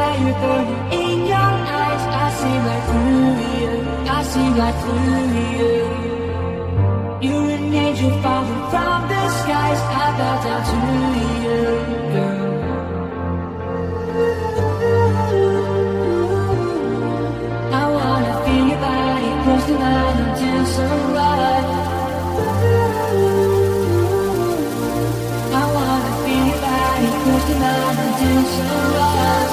fire burning in your eyes. I see right through you, I see right through you. You're an angel falling from the skies. I bow down to you, girl. I wanna feel your body close to mine until sunrise. I wanna feel your body close to mine until sunrise.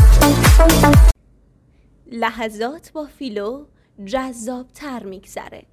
لحظات با فیلو جذاب‌تر میگذره.